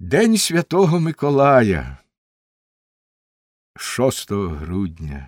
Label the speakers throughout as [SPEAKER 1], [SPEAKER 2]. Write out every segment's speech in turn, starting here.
[SPEAKER 1] День Святого Миколая, 6 грудня.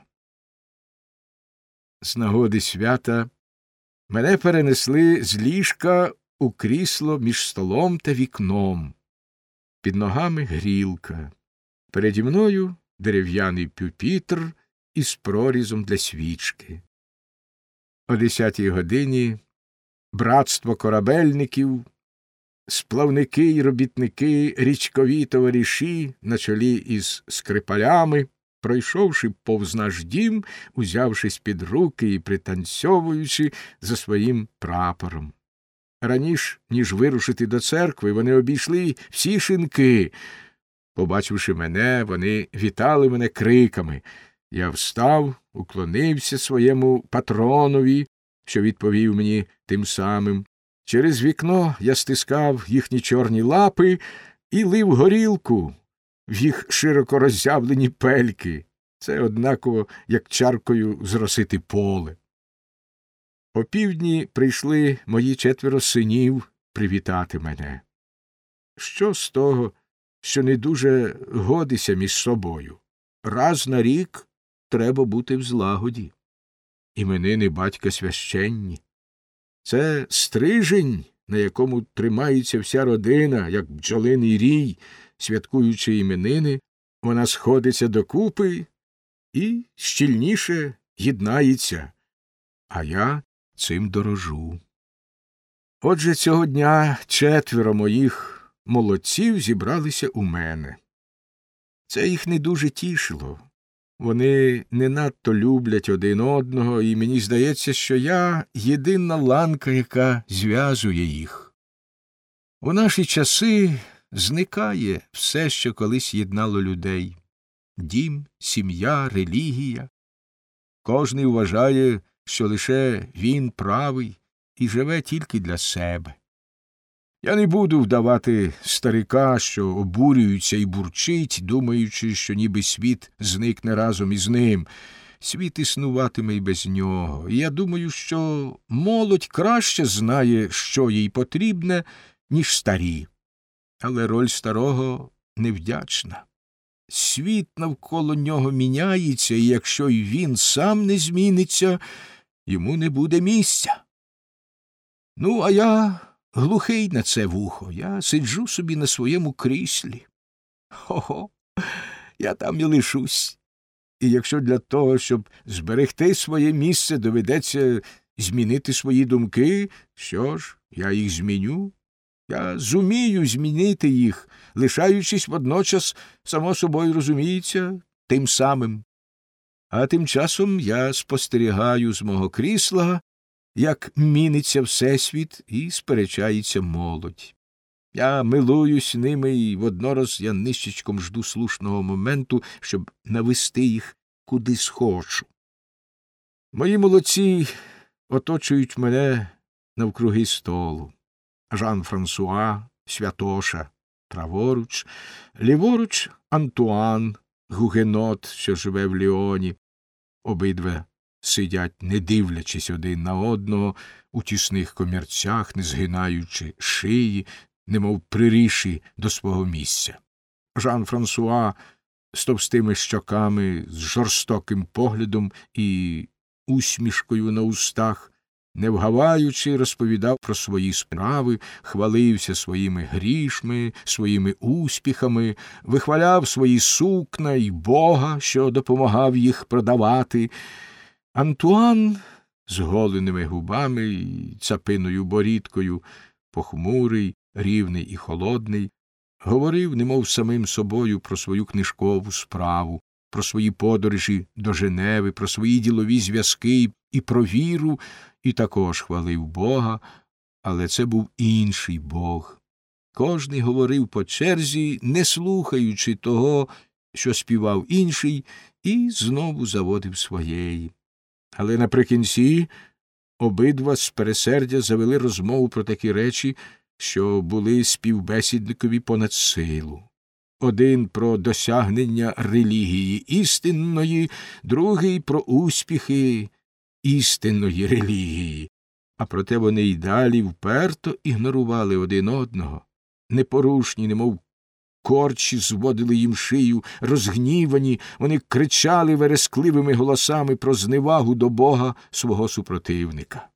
[SPEAKER 1] З нагоди свята мене перенесли з ліжка у крісло між столом та вікном. Під ногами грілка. Переді мною дерев'яний пюпітр із прорізом для свічки. О 10-й годині братство корабельників, сплавники й робітники, річкові товариші на чолі із скрипалями, пройшовши повз наш дім, узявшись під руки і пританцьовуючи за своїм прапором. Раніш, ніж вирушити до церкви, вони обійшли всі шинки. Побачивши мене, вони вітали мене криками. Я встав, уклонився своєму патронові, що відповів мені тим самим. Через вікно я стискав їхні чорні лапи і лив горілку в їх широко роззявлені пельки. Це однаково, як чаркою зросити поле. Опівдні прийшли мої 4 синів привітати мене. Що з того, що не дуже годися між собою? Раз на рік треба бути в злагоді. Іменини батька священні. Це стрижень, на якому тримається вся родина, як бджолиний рій, святкуючи іменини, вона сходиться докупи і щільніше єднається, а я цим дорожу. Отже, цього дня 4 моїх молодців зібралися у мене. Це їх не дуже тішило. Вони не надто люблять один одного, і мені здається, що я єдина ланка, яка зв'язує їх. У наші часи зникає все, що колись єднало людей. Дім, сім'я, релігія. Кожний вважає, що лише він правий і живе тільки для себе. Я не буду вдавати старика, що обурюється і бурчить, думаючи, що ніби світ зникне разом із ним. Світ існуватиме й без нього. І я думаю, що молодь краще знає, що їй потрібне, ніж старі. Але роль старого невдячна. Світ навколо нього міняється, і якщо й він сам не зміниться, йому не буде місця. Ну, а я глухий на це вухо. Я сиджу собі на своєму кріслі. Хо-хо, я там і лишусь. І якщо для того, щоб зберегти своє місце, доведеться змінити свої думки, що ж, я їх зміню. Я зумію змінити їх, лишаючись водночас, само собою розуміється, тим самим. А тим часом я спостерігаю з мого крісла, як міниться всесвіт і сперечається молодь. Я милуюсь ними, і воднораз я нищечком жду слушного моменту, щоб навести їх куди схочу. Мої молодці оточують мене навкруги столу. Жан-Франсуа, Святоша, праворуч, ліворуч Антуан, гугенот, що живе в Ліоні. Обидва сидять, не дивлячись один на одного, у тісних комірцях, не згинаючи шиї, немов приріші до свого місця. Жан-Франсуа з товстими щоками, з жорстоким поглядом і усмішкою на устах, не вгаваючи, розповідав про свої справи, хвалився своїми грішми, своїми успіхами, вихваляв свої сукна й Бога, що допомагав їх продавати. Антуан з голеними губами й цапиною борідкою, похмурий, рівний і холодний, говорив, немов самим собою, про свою книжкову справу, про свої подорожі до Женеви, про свої ділові зв'язки і про віру, і також хвалив Бога, але це був інший Бог. Кожний говорив по черзі, не слухаючи того, що співав інший, і знову заводив своєї. Але наприкінці обидва з пересердя завели розмову про такі речі, що були співбесідникові понад силу. Один про досягнення релігії істинної, другий про успіхи істинної релігії. А проте вони й далі вперто ігнорували один одного, непорушні, немов корчі зводили їм шию, розгнівані, вони кричали верескливими голосами про зневагу до Бога свого супротивника.